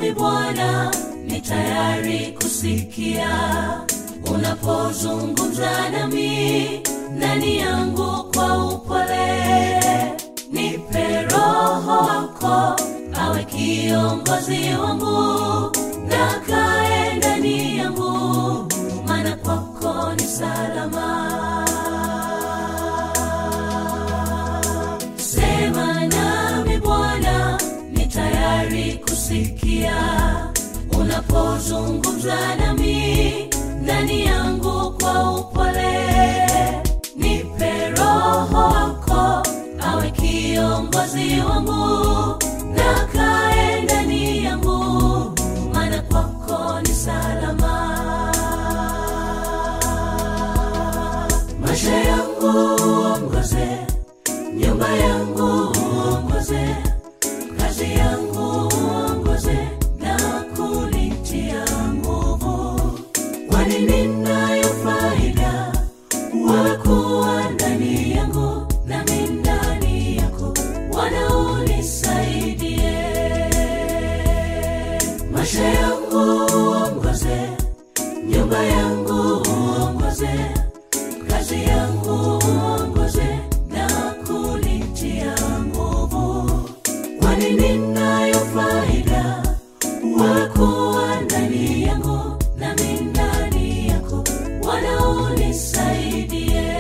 nami Bwana, ni tayari kusikia. Unapozungumza nami, ndani yangu kwa upole. Nipe Roho wako, awe kiongozi wangu, na kae ndani yangu, maana kwako ni salama. Sema nami Bwana, ni tayari kusikia. Unapozungumza nami, ndani yangu kwa upole. Nipe Roho wako, awe kiongozi wangu, na kae ndani yangu, maana kwako ni salama. Maisha yangu uongoze, nyumba yangu uongoze, kazi yangu uongoze, na kunitia nguvu. Kwani ninayo faida wewe kuwa ndani yangu, nami ndani yako, Bwana unisaidie. Maisha yangu uongoze, nyumba yangu uongoze, kazi yangu uongoze, na kunitia nguvu. Kwani ninayo faida wewe kuwa ndani yangu, nami ndani yako, Bwana unisaidie.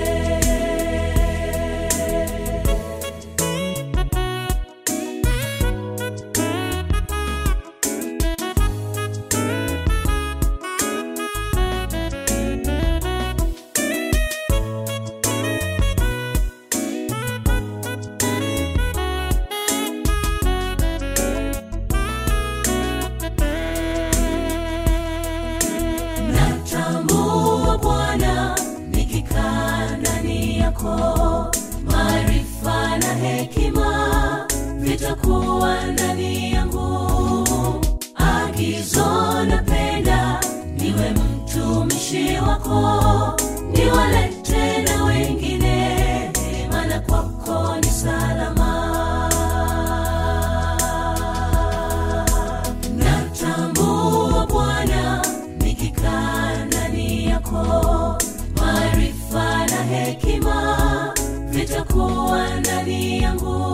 Natambua Bwana, nikikaa ndani yako, maarifa na hekima vitakuwa ndani yangu. Agizo napenda niwe mtumishi wako, niwalete na wengine, maana kwako ni salama. Natambua Bwana, nikikaa ndani yako, maarifa na hekima vitakuwa ndani yangu.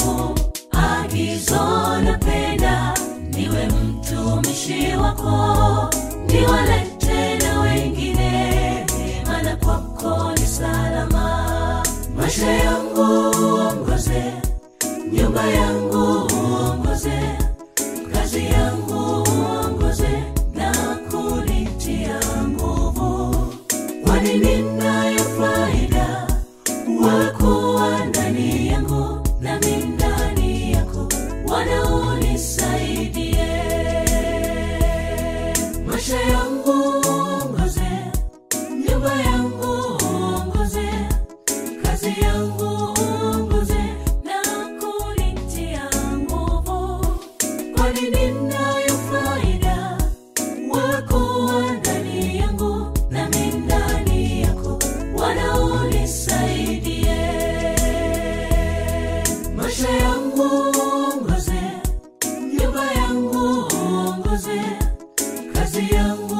Agizo napenda niwe mtumishi wako, niwalete na wengine, maana kwako ni salama. Maisha yangu uongoze, nyumba yangu uongoze, kazi yangu uongoze, na kunitia nguvu. Kwani ninayo faida wewe kuwa ndani yangu, nami ndani yako, Bwana unisaidie. Maisha yangu uongoze, nyumba yangu uongoze, kazi yangu uongoze, na kunitia nguvu. Kwani ninayo faida wewe kuwa ndani yangu, nami ndani yako, Bwana unisaidie. Maisha yangu uongoze, nyumba yangu uongoze, kazi yangu